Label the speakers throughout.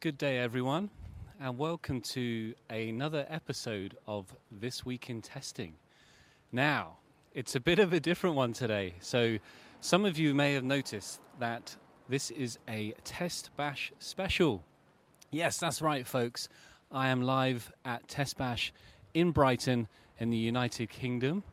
Speaker 1: Good day, everyone, and welcome to another episode of This Week in Testing. Now, it's a bit of a different one today. So some of you may have noticed that this is a Test Bash special. Yes, that's right, folks. I am live at Test Bash in Brighton in the United Kingdom.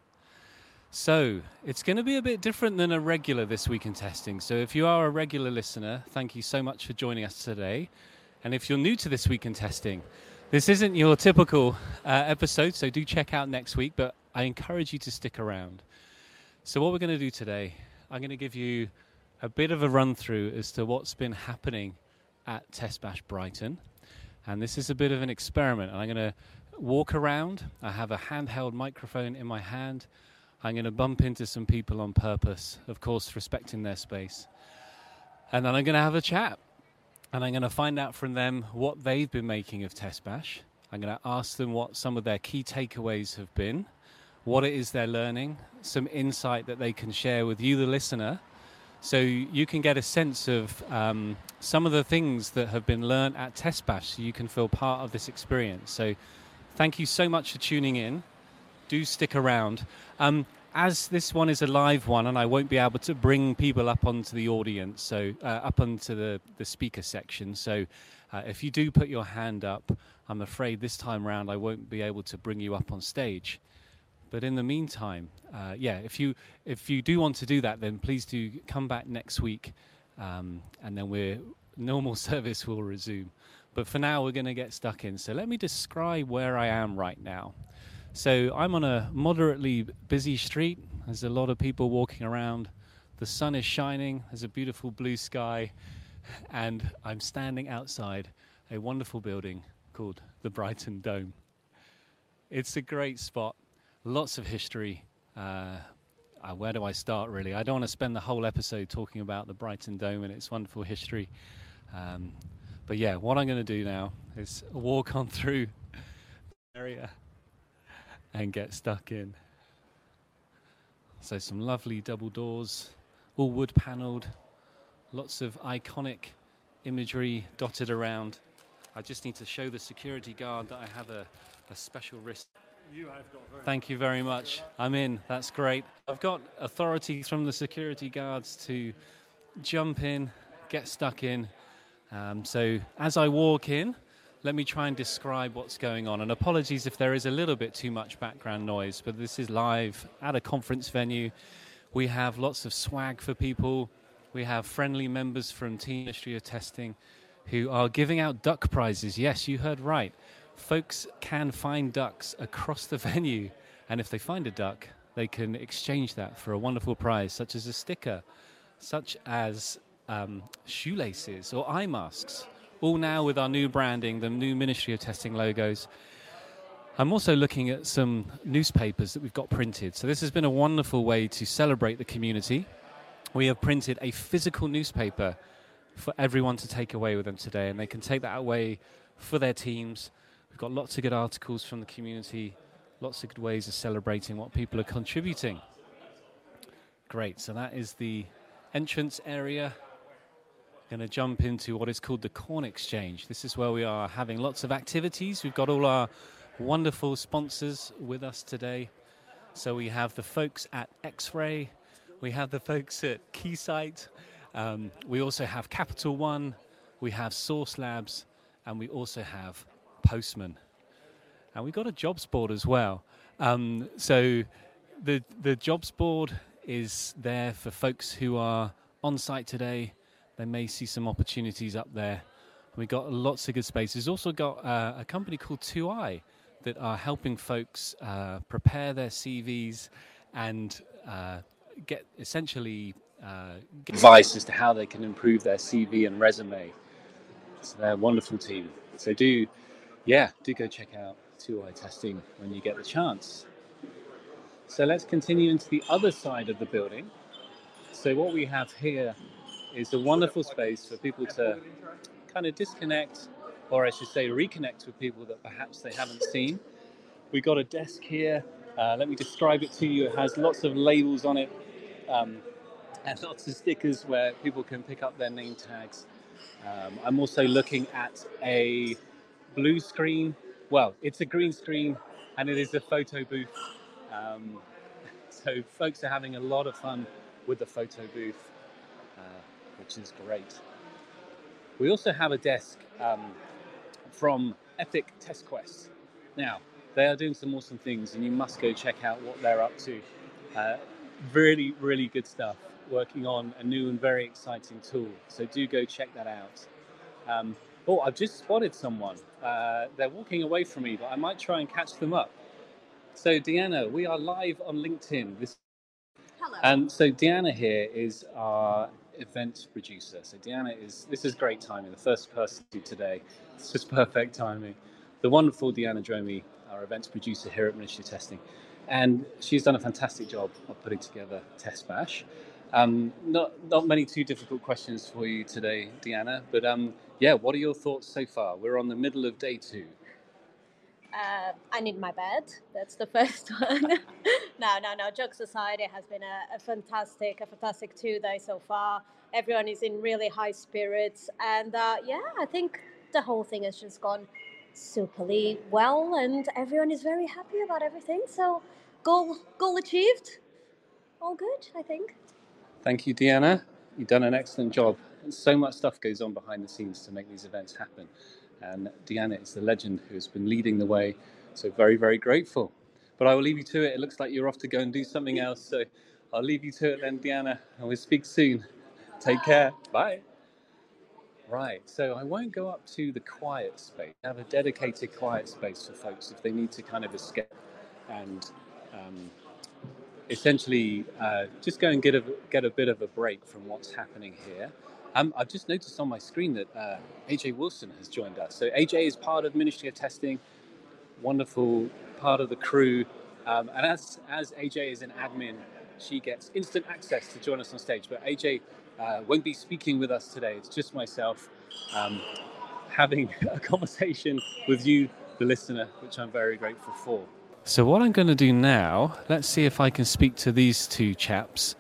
Speaker 1: So it's going to be a bit different than a regular This Week in Testing. So if you are a regular listener, thank you so much for joining us today. And if you're new to This Week in Testing, this isn't your typical episode, so do check out next week, but I encourage you to stick around. So what we're going to do today, I'm going to give you a bit of a run through as to what's been happening at Test Bash Brighton. And this is a bit of an experiment. I'm going to walk around. I have a handheld microphone in my hand. I'm going to bump into some people on purpose, of course, respecting their space. And then I'm going to have a chat. And I'm going to find out from them what they've been making of Test Bash. I'm going to ask them what some of their key takeaways have been, what it is they're learning, some insight that they can share with you, the listener, so you can get a sense of some of the things that have been learned at Test Bash, so you can feel part of this experience. So thank you so much for tuning in. Do stick around. As this one is a live one and I won't be able to bring people up onto the audience, so up onto the speaker section. So if you do put your hand up, I'm afraid this time round I won't be able to bring you up on stage. But in the meantime, if you do want to do that, then please do come back next week, and then normal service will resume. But for now, we're going to get stuck in. So let me describe where I am right now. So I'm on a moderately busy street. There's a lot of people walking around. The sun is shining. There's a beautiful blue sky. And I'm standing outside a wonderful building called the Brighton Dome. It's a great spot. Lots of history. Where do I start, really? I don't want to spend the whole episode talking about the Brighton Dome and its wonderful history. But yeah, what I'm going to do now is walk on through the area and get stuck in. So some lovely double doors, all wood panelled, lots of iconic imagery dotted around. I just need to show the security guard that I have a special wrist. Thank you very much. I'm in. That's great. I've got authority from the security guards to jump in, get stuck in. So as I walk in, let me try and describe what's going on. And apologies if there is a little bit too much background noise, but this is live at a conference venue. We have lots of swag for people. We have friendly members from Team Ministry of Testing who are giving out duck prizes. Yes, you heard right. Folks can find ducks across the venue. And if they find a duck, they can exchange that for a wonderful prize, such as a sticker, such as shoelaces or eye masks. All now with our new branding, the new Ministry of Testing logos. I'm also looking at some newspapers that we've got printed. So this has been a wonderful way to celebrate the community. We have printed a physical newspaper for everyone to take away with them today, and they can take that away for their teams. We've got lots of good articles from the community, lots of good ways of celebrating what people are contributing. Great, so that is the entrance area. Going to jump into what is called the Corn Exchange. This is where we are having lots of activities. We've got all our wonderful sponsors with us today. So we have the folks at X-Ray. We have the folks at Keysight. We also have Capital One. We have Source Labs. And we also have Postman. And we've got a jobs board as well. So the jobs board is there for folks who are on site today. They may see some opportunities up there. We've got lots of good spaces. Also got a company called 2i that are helping folks prepare their CVs and get advice as to how they can improve their CV and resume. So they're a wonderful team. So do go check out 2i Testing when you get the chance. So let's continue into the other side of the building. So what we have here is a wonderful space for people to kind of disconnect, or I should say reconnect with people that perhaps they haven't seen. We've got a desk here. Let me describe it to you. It has lots of labels on it and lots of stickers where people can pick up their name tags. I'm also looking at a blue screen. Well, it's a green screen, and it is a photo booth. Um, so folks are having a lot of fun with the photo booth, uh, which is great. We also have a desk from Epic Test Quest. Now, they are doing some awesome things, and you must go check out what they're up to. Uh, really, really good stuff, working on a new and very exciting tool. So do go check that out. Oh, I've just spotted someone. They're walking away from me, but I might try and catch them up. So, Deanna, we are live on LinkedIn.
Speaker 2: Hello.
Speaker 1: So Deanna here is our event producer. So this is great timing. The first person to today. It's just perfect timing. The wonderful Deanna Dromi, our events producer here at Ministry of Testing, and she's done a fantastic job of putting together Test Bash. Not many too difficult questions for you today, Deanna. But yeah, what are your thoughts so far? We're on the middle of day 2.
Speaker 2: I need my bed. That's the first one. No. Jokes aside, it has been a fantastic 2 days so far. Everyone is in really high spirits, and I think the whole thing has just gone superly well, and everyone is very happy about everything. So, goal achieved. All good, I think.
Speaker 1: Thank you, Deanna. You've done an excellent job. So much stuff goes on behind the scenes to make these events happen. And Deanna is the legend who has been leading the way. So very, very grateful. But I will leave you to it. It looks like you're off to go and do something else. So I'll leave you to it then, Deanna, and we'll speak soon. Take care. Bye. Right, so I won't go up to the quiet space. I have a dedicated quiet space for folks if they need to kind of escape and essentially just go and get a bit of a break from what's happening here. I've just noticed on my screen that AJ Wilson has joined us. So AJ is part of Ministry of Testing, wonderful part of the crew. And as AJ is an admin, she gets instant access to join us on stage. But AJ won't be speaking with us today. It's just myself having a conversation with you, the listener, which I'm very grateful for. So what I'm going to do now, let's see if I can speak to these two chaps.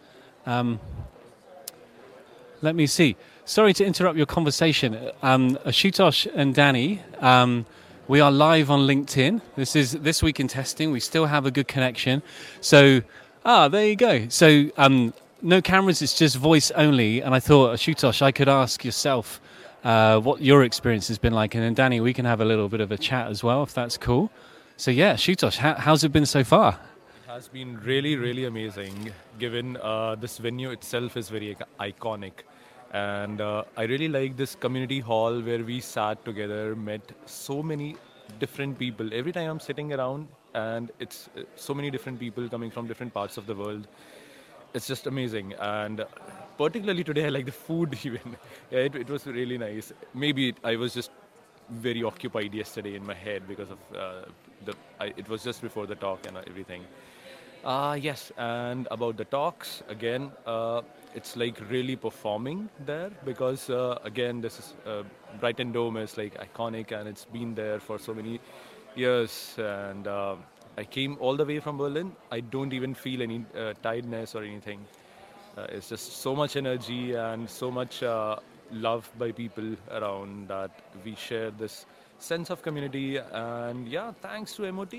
Speaker 1: Let me see. Sorry to interrupt your conversation. Ashutosh and Danny, we are live on LinkedIn. This is This Week in Testing. We still have a good connection. So, there you go. So, no cameras, it's just voice only. And I thought, Ashutosh, I could ask yourself what your experience has been like. And then, Danny, we can have a little bit of a chat as well, if that's cool. So yeah, Ashutosh, how's it been so far?
Speaker 3: It has been really, really amazing, given this venue itself is very iconic. And I really like this community hall where we sat together, met so many different people. Every time I'm sitting around and it's so many different people coming from different parts of the world. It's just amazing. And particularly today, I like the food even. Yeah, it was really nice. Maybe I was just very occupied yesterday in my head because of it was just before the talk and everything. Yes, and about the talks again, it's like really performing there because again, this is Brighton Dome is like iconic and it's been there for so many years. And I came all the way from Berlin. I don't even feel any tiredness or anything. It's just so much energy and so much love by people around that we share this sense of community. And yeah, thanks to MOT.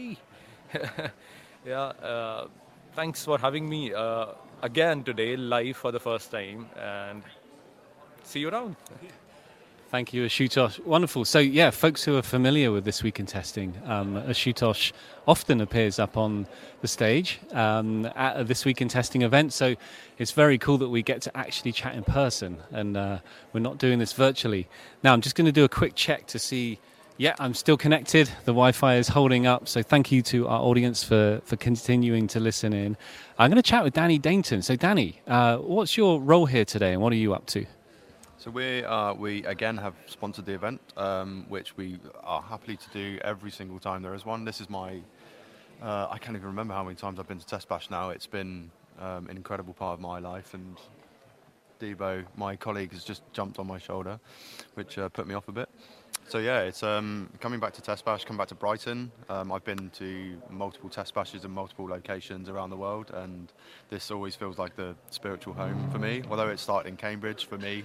Speaker 3: Yeah, thanks for having me again today, live for the first time. And see you around.
Speaker 1: Thank you, Ashutosh. Wonderful. So, yeah, folks who are familiar with This Week in Testing, Ashutosh often appears up on the stage at a This Week in Testing event. So it's very cool that we get to actually chat in person and we're not doing this virtually. Now, I'm just going to do a quick check to see, yeah, I'm still connected. The Wi-Fi is holding up. So thank you to our audience for continuing to listen in. I'm going to chat with Danny Dainton. So, Danny, what's your role here today and what are you up to?
Speaker 4: So we again have sponsored the event, which we are happy to do every single time there is one. This is my, I can't even remember how many times I've been to Test Bash now. It's been an incredible part of my life, and Debo, my colleague, has just jumped on my shoulder, which put me off a bit. So yeah, it's coming back to Test Bash, coming back to Brighton. I've been to multiple Test Bashes in multiple locations around the world, and this always feels like the spiritual home for me. Although it started in Cambridge, for me,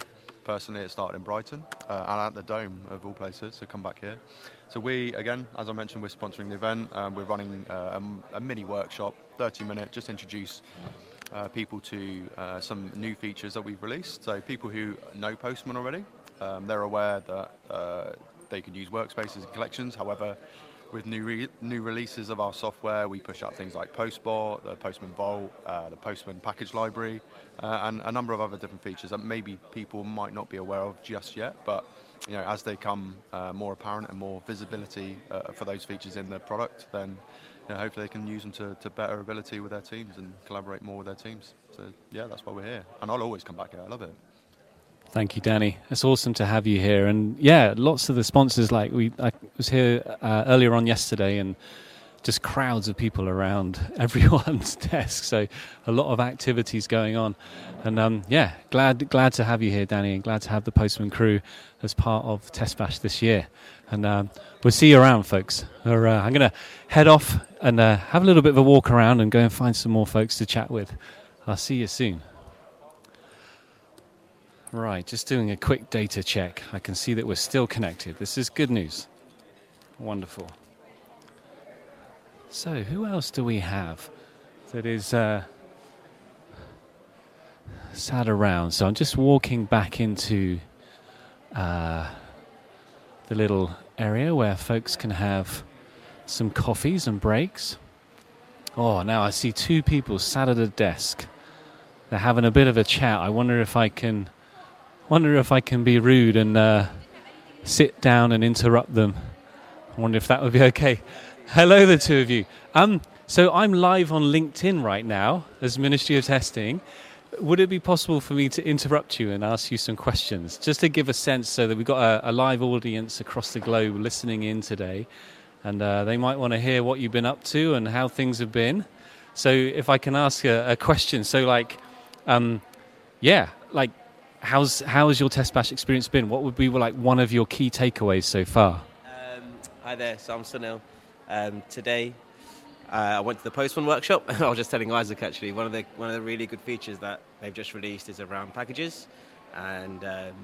Speaker 4: personally, it started in Brighton and at the Dome of all places, so come back here. So we, again, as I mentioned, we're sponsoring the event. We're running a mini workshop, 30-minute, just introduce people to some new features that we've released. So people who know Postman already, they're aware that they can use workspaces and collections. However, with new releases of our software, we push out things like Postbot, the Postman Vault, the Postman Package Library, and a number of other different features that maybe people might not be aware of just yet. But as they come more apparent and more visibility for those features in the product, then hopefully they can use them to better ability with their teams and collaborate more with their teams. So yeah, that's why we're here, and I'll always come back here. I love it.
Speaker 1: Thank you, Danny. It's awesome to have you here. And yeah, lots of the sponsors, I was here earlier on yesterday, and just crowds of people around everyone's desk. So a lot of activities going on. And yeah, glad to have you here, Danny, and glad to have the Postman crew as part of Test Bash this year. And we'll see you around, folks. I'm going to head off and have a little bit of a walk around and go and find some more folks to chat with. I'll see you soon. Right, just doing a quick data check. I can see that we're still connected. This is good news. Wonderful. So, who else do we have that is sat around? So I'm just walking back into the little area where folks can have some coffees and breaks. Oh, now I see two people sat at a desk. They're having a bit of a chat. I wonder if I can be rude and sit down and interrupt them. I wonder if that would be okay. Hello, the two of you. So I'm live on LinkedIn right now as Ministry of Testing. Would it be possible for me to interrupt you and ask you some questions, just to give a sense, so that we've got a live audience across the globe listening in today, and they might want to hear what you've been up to and how things have been. So if I can ask a question, so how's your Test Bash experience been? What would be one of your key takeaways so far?
Speaker 5: Hi there, so I'm Sunil. Today I went to the Postman workshop. I was just telling Isaac, actually, one of the really good features that they've just released is around packages and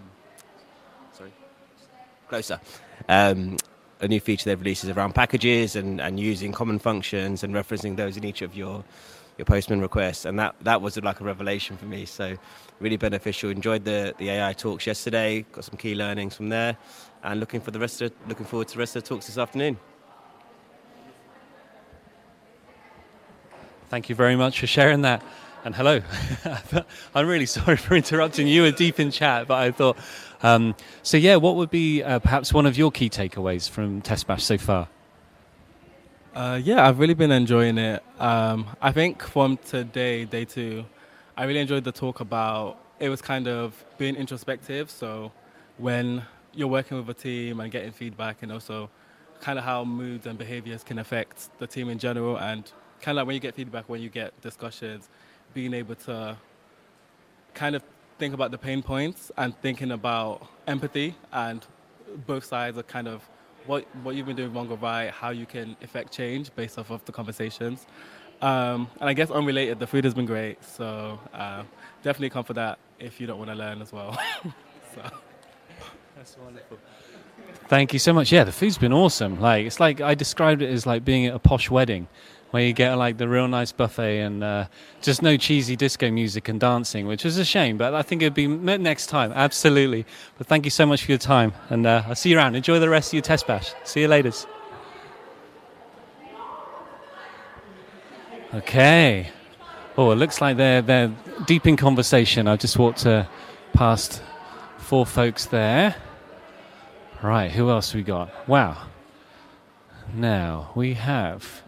Speaker 5: a new feature they've released is around packages and using common functions and referencing those in each of your Postman requests, and that was like a revelation for me. So really beneficial. Enjoyed the AI talks yesterday. Got some key learnings from there, and looking forward to the rest of the talks this afternoon.
Speaker 1: Thank you very much for sharing that. And hello. I'm really sorry for interrupting you. We're deep in chat, but I thought. So yeah, what would be perhaps one of your key takeaways from Test Bash so far?
Speaker 6: Yeah, I've really been enjoying it. I think from today, day 2, I really enjoyed the talk about, it was kind of being introspective. So when you're working with a team and getting feedback, and also kind of how moods and behaviors can affect the team in general, and kind of like when you get feedback, when you get discussions, being able to kind of think about the pain points and thinking about empathy and both sides are kind of what you've been doing wrong or right, how you can affect change based off of the conversations. And I guess unrelated, the food has been great, so definitely come for that if you don't want to learn as well. So.
Speaker 1: That's wonderful. Thank you so much. Yeah, the food's been awesome. It's like I described it as like being at a posh wedding, where you get like the real nice buffet and just no cheesy disco music and dancing, which is a shame, but I think it'd be next time, absolutely. But thank you so much for your time, and I'll see you around. Enjoy the rest of your Test Bash. See you later. Okay. Oh, it looks like they're deep in conversation. I just walked past 4 folks there. Right, who else we got? Wow. Now we have...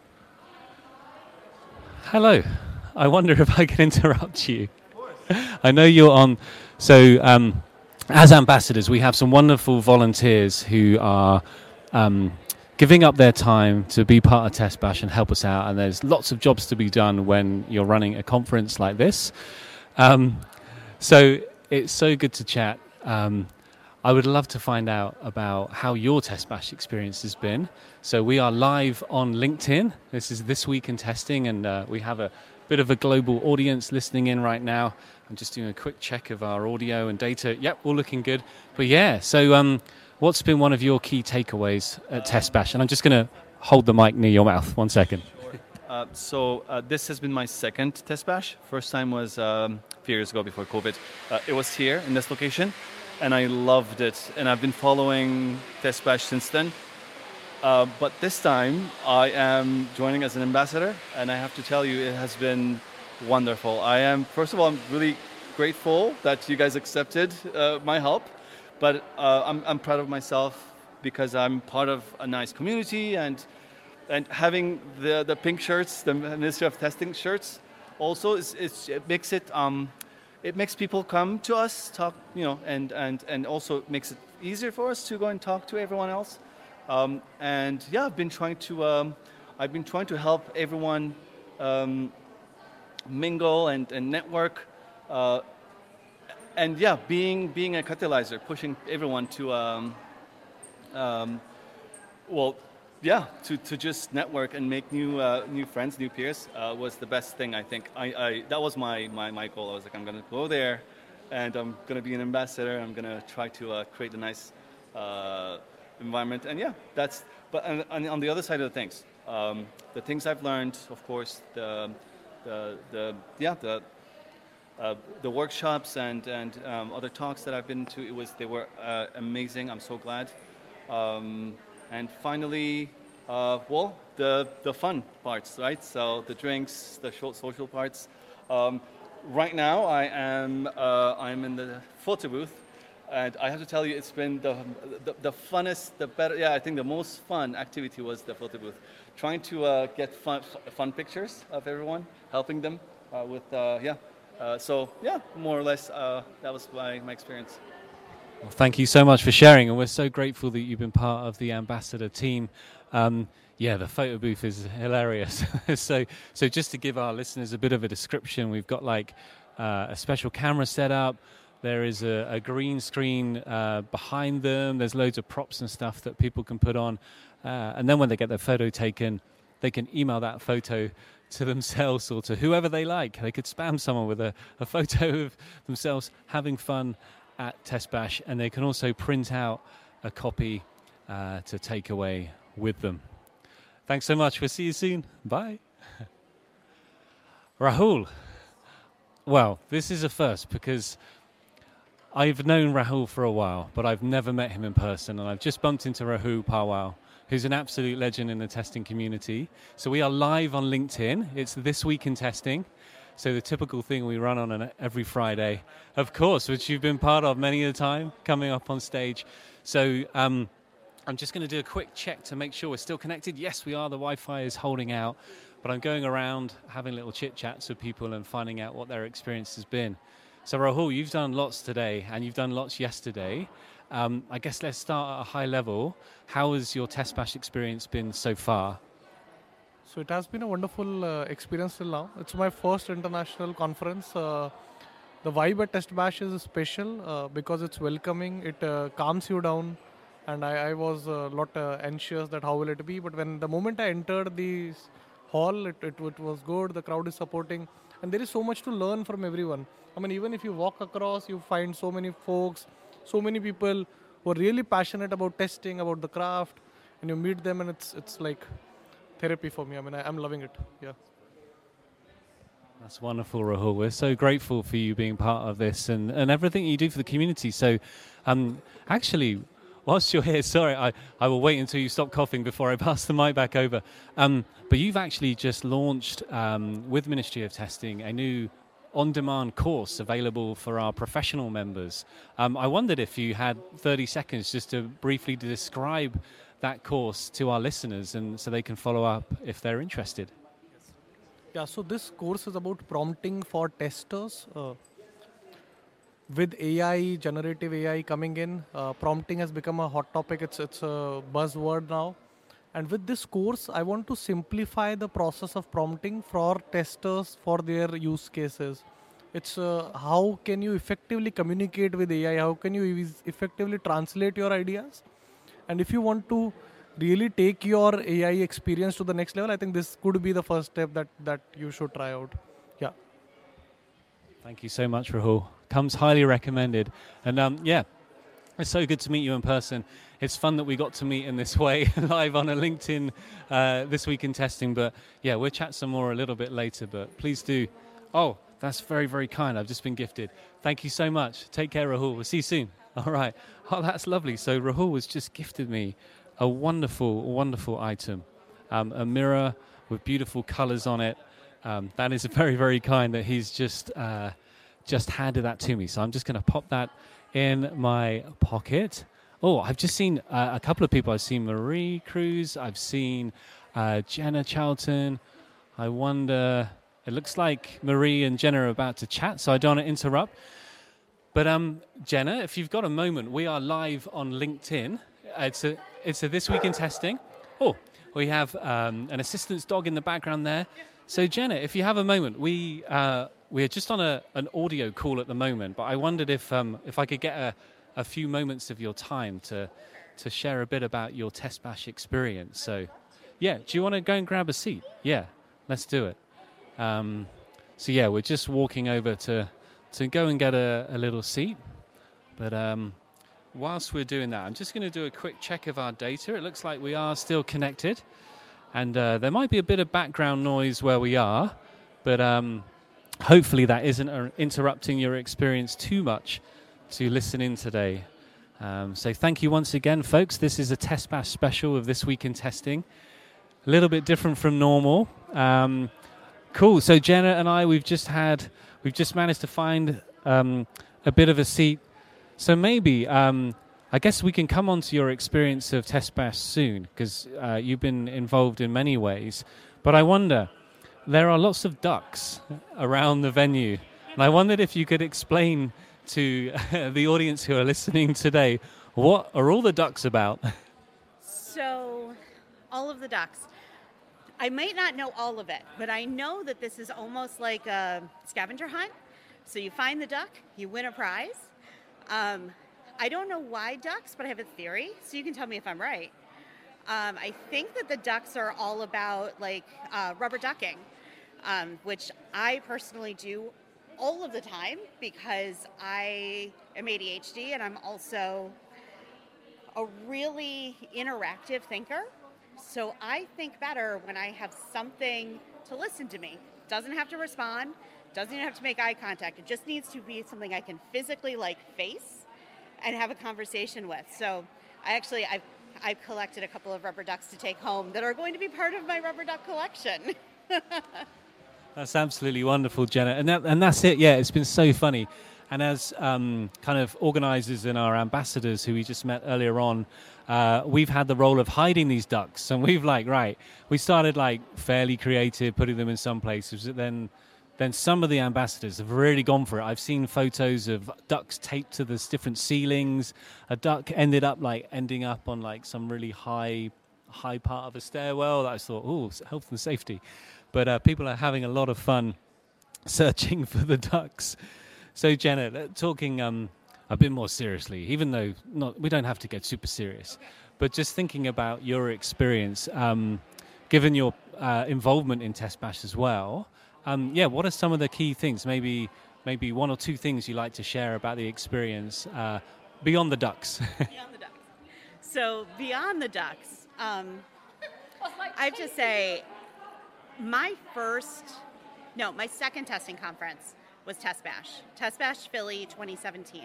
Speaker 1: Hello. I wonder if I can interrupt you. I know you're on. So, as ambassadors, we have some wonderful volunteers who are giving up their time to be part of Test Bash and help us out. And there's lots of jobs to be done when you're running a conference like this. So it's so good to chat. I would love to find out about how your Test Bash experience has been. So we are live on LinkedIn. This is This Week in Testing, and we have a bit of a global audience listening in right now. I'm just doing a quick check of our audio and data. Yep, all looking good. But yeah, so what's been one of your key takeaways at Test Bash? And I'm just going to hold the mic near your mouth. 1 second.
Speaker 7: So this has been my second Test Bash. First time was a few years ago before COVID. It was here in this location, and I loved it. And I've been following Test Bash since then. But this time I am joining as an ambassador, and I have to tell you, it has been wonderful. First of all, I'm really grateful that you guys accepted my help, but I'm proud of myself because I'm part of a nice community, and having the pink shirts, the Ministry of Testing shirts, also it makes people come to us, talk, and also makes it easier for us to go and talk to everyone else. And yeah, I've been trying to help everyone mingle and network, and yeah, being a catalyzer, pushing everyone to to just network and make new friends, new peers was the best thing, I think. That was my goal. I was like, I'm gonna go there, and I'm gonna be an ambassador. I'm gonna try to create a nice environment, and yeah, but on the other side of the things I've learned, of course, the workshops and other talks that I've been to, they were amazing. I'm so glad. And finally, the fun parts, right? So the drinks, the short social parts. Right now, I'm in the photo booth. And I have to tell you, it's been the funnest, the better. Yeah, I think the most fun activity was the photo booth. Trying to get fun pictures of everyone, helping them with, So yeah, more or less, that was my experience.
Speaker 1: Well, thank you so much for sharing, and we're so grateful that you've been part of the ambassador team. The photo booth is hilarious. so just to give our listeners a bit of a description, we've got like a special camera set up. There is a green screen behind them. There's loads of props and stuff that people can put on. And then when they get their photo taken, they can email that photo to themselves or to whoever they like. They could spam someone with a photo of themselves having fun at Test Bash. And they can also print out a copy to take away with them. Thanks so much. We'll see you soon. Bye. Rahul. Well, this is a first because I've known Rahul for a while, but I've never met him in person, and I've just bumped into Rahul Pawal, who's an absolute legend in the testing community. So we are live on LinkedIn. It's This Week in Testing. So the typical thing we run on every Friday, of course, which you've been part of many a time, coming up on stage. So I'm just going to do a quick check to make sure we're still connected. Yes, we are. The Wi-Fi is holding out, but I'm going around having little chit-chats with people and finding out what their experience has been. So Rahul, you've done lots today and you've done lots yesterday. I guess let's start at a high level. How has your Test Bash experience been so far?
Speaker 8: So it has been a wonderful experience till now. It's my first international conference. The vibe at Test Bash is special because it's welcoming. It calms you down. And I was a lot anxious that how will it be. But the moment I entered the hall, it was good. The crowd is supporting. And there is so much to learn from everyone. I mean, even if you walk across, you find so many folks, so many people who are really passionate about testing, about the craft, and you meet them, and it's like therapy for me. I mean, I'm loving it. Yeah.
Speaker 1: That's wonderful, Rahul. We're so grateful for you being part of this and everything you do for the community. So, actually, whilst you're here, sorry, I will wait until you stop coughing before I pass the mic back over. But you've actually just launched, with Ministry of Testing, a new on-demand course available for our professional members. I wondered if you had 30 seconds just to briefly describe that course to our listeners and so they can follow up if they're interested.
Speaker 8: Yeah, so this course is about prompting for testers. With AI, generative AI coming in, prompting has become a hot topic. It's a buzzword now. And with this course, I want to simplify the process of prompting for testers for their use cases. It's how can you effectively communicate with AI? How can you effectively translate your ideas? And if you want to really take your AI experience to the next level, I think this could be the first step that you should try out.
Speaker 1: Thank you so much, Rahul. Comes highly recommended. And yeah, it's so good to meet you in person. It's fun that we got to meet in this way, live on a LinkedIn This Week in Testing. But yeah, we'll chat some more a little bit later, but please do. Oh, that's very, very kind. I've just been gifted. Thank you so much. Take care, Rahul. We'll see you soon. All right. Oh, that's lovely. So Rahul has just gifted me a wonderful, wonderful item. A mirror with beautiful colors on it. That is very, very kind that he's just handed that to me. So I'm just going to pop that in my pocket. Oh, I've just seen a couple of people. I've seen Marie Cruz. I've seen Jenna Charlton. I wonder, it looks like Marie and Jenna are about to chat, so I don't want to interrupt. But Jenna, if you've got a moment, we are live on LinkedIn. It's a This Week in Testing. Oh, we have an assistant's dog in the background there. So Jenna, if you have a moment, we are just on an audio call at the moment, but I wondered if I could get a few moments of your time to share a bit about your Test Bash experience. So yeah, do you want to go and grab a seat? Yeah, let's do it. So yeah, we're just walking over to go and get a little seat. But whilst we're doing that, I'm just going to do a quick check of our data. It looks like we are still connected. And there might be a bit of background noise where we are, but hopefully that isn't interrupting your experience too much to listen in today. So thank you once again, folks. This is a Test Bash special of This Week in Testing. A little bit different from normal. Cool. So Jenna and I, we've just managed to find a bit of a seat. So maybe, I guess we can come on to your experience of Test Bash soon, because you've been involved in many ways. But I wonder, there are lots of ducks around the venue. And I wondered if you could explain to the audience who are listening today, what are all the ducks about?
Speaker 9: So, all of the ducks. I might not know all of it, but I know that this is almost like a scavenger hunt. So you find the duck, you win a prize. I don't know why ducks, but I have a theory, so you can tell me if I'm right. I think that the ducks are all about like rubber ducking, which I personally do all of the time because I am ADHD and I'm also a really interactive thinker. So I think better when I have something to listen to me. Doesn't have to respond, doesn't even have to make eye contact. It just needs to be something I can physically like face and have a conversation with. So I've collected a couple of rubber ducks to take home that are going to be part of my rubber duck collection.
Speaker 1: That's absolutely wonderful, Jenna. And that's it. Yeah, it's been so funny. And as kind of organizers and our ambassadors who we just met earlier on, we've had the role of hiding these ducks. And we've we started fairly creative, putting them in some places. Then some of the ambassadors have really gone for it. I've seen photos of ducks taped to the different ceilings. A duck ended up ending up on some really high part of a stairwell. That I thought, oh, health and safety. But people are having a lot of fun searching for the ducks. So Jenna, talking a bit more seriously, even though we don't have to get super serious, but just thinking about your experience, given your involvement in Test Bash as well. What are some of the key things? Maybe one or two things you like to share about the experience beyond the ducks.
Speaker 9: Beyond the ducks. So beyond the ducks, I have to say, my second testing conference was Test Bash Philly 2017.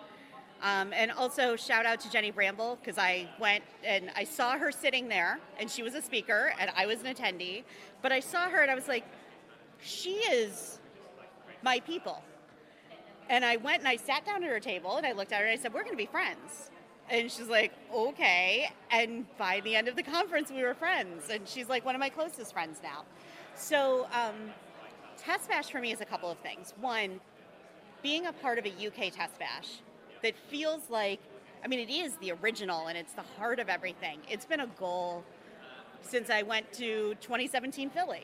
Speaker 9: And also shout out to Jenny Bramble, because I went and I saw her sitting there, and she was a speaker, and I was an attendee. But I saw her, and I was like, she is my people. And I went and I sat down at her table, and I looked at her, and I said, we're going to be friends. And she's like, okay. And by the end of the conference, we were friends. And she's like one of my closest friends now. So Test Bash for me is a couple of things. One, being a part of a UK Test Bash that feels like, it is the original and it's the heart of everything. It's been a goal since I went to 2017 Philly.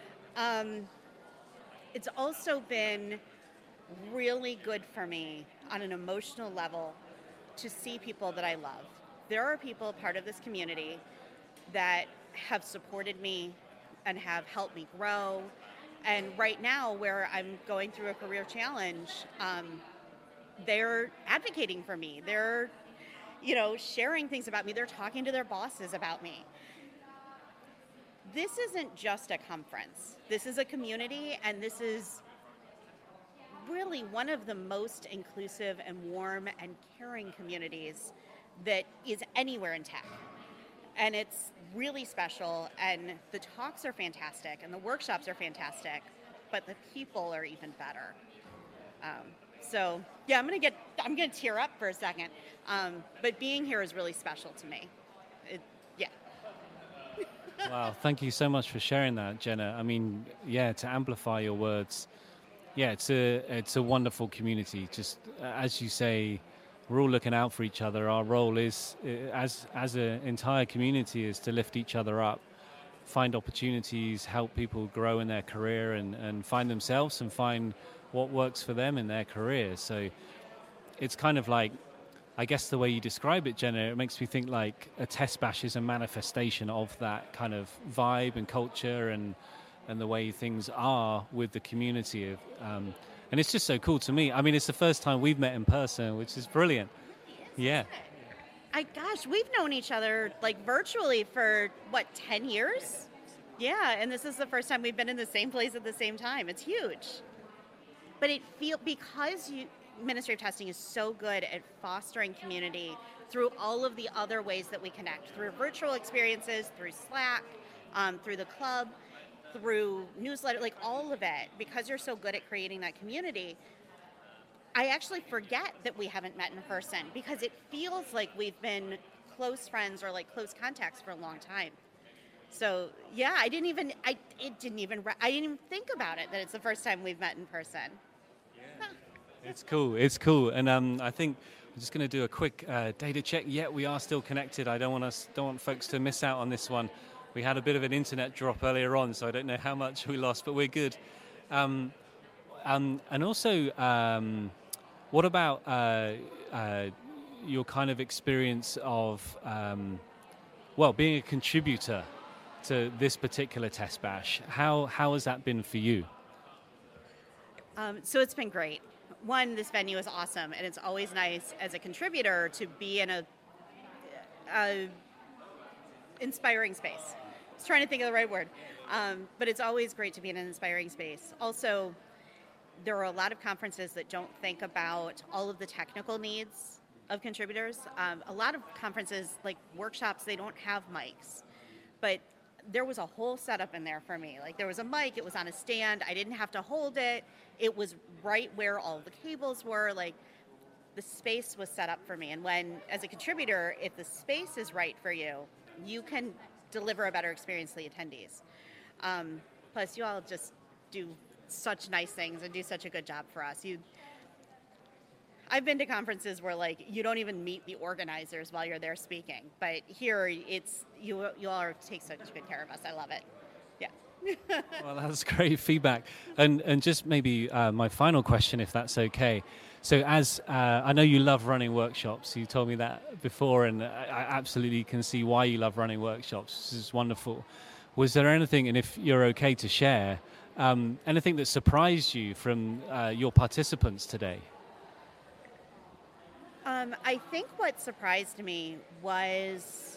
Speaker 9: It's also been really good for me on an emotional level to see people that I love. There are people part of this community that have supported me and have helped me grow And right now, where I'm going through a career challenge, they're advocating for me. They're, sharing things about me. They're talking to their bosses about me. This isn't just a conference. This is a community, and this is really one of the most inclusive and warm and caring communities that is anywhere in tech. And it's really special, and the talks are fantastic, and the workshops are fantastic, but the people are even better. So yeah, I'm gonna tear up for a second. But being here is really special to me. Yeah.
Speaker 1: Wow, thank you so much for sharing that, Jenna. I mean, yeah, to amplify your words, yeah, it's a wonderful community. Just as you say, we're all looking out for each other. Our role is, as an entire community, is to lift each other up, find opportunities, help people grow in their career and find themselves and find what works for them in their career. So it's kind of like, I guess the way you describe it, Jenna, it makes me think like a test bash is a manifestation of that kind of vibe and culture and the way things are with the community. And it's just so cool to me. I mean, it's the first time we've met in person, which is brilliant. Yeah.
Speaker 9: We've known each other like virtually for 10 years? Yeah, and this is the first time we've been in the same place at the same time. It's huge. But because Ministry of Testing is so good at fostering community through all of the other ways that we connect, through virtual experiences, through Slack, through the club, through newsletter, like all of it, because you're so good at creating that community, I actually forget that we haven't met in person because it feels like we've been close friends or like close contacts for a long time. So yeah, I didn't even think about it that it's the first time we've met in person.
Speaker 1: Yeah. Huh. It's cool. And I think I'm just going to do a quick data check. Yeah, we are still connected. I don't want folks to miss out on this one. We had a bit of an internet drop earlier on, so I don't know how much we lost, but we're good. And also, what about your kind of experience of, being a contributor to this particular test bash? How has that been for you?
Speaker 9: So it's been great. One, this venue is awesome, and it's always nice as a contributor to be in a inspiring space. I was trying to think of the right word, but it's always great to be in an inspiring space. Also, there are a lot of conferences that don't think about all of the technical needs of contributors. A lot of conferences, like workshops, they don't have mics, but there was a whole setup in there for me. Like there was a mic, it was on a stand, I didn't have to hold it, it was right where all the cables were, like the space was set up for me. And when, as a contributor, if the space is right for you, you can deliver a better experience to the attendees. Plus, you all just do such nice things and do such a good job for us. I've been to conferences where like you don't even meet the organizers while you're there speaking, but here it's you all take such good care of us. I love it. Yeah.
Speaker 1: Well, that's great feedback. And just maybe my final question, if that's okay. So as I know you love running workshops, you told me that before, and I absolutely can see why you love running workshops. This is wonderful. Was there anything, and if you're okay to share, anything that surprised you from your participants today?
Speaker 9: I think what surprised me was,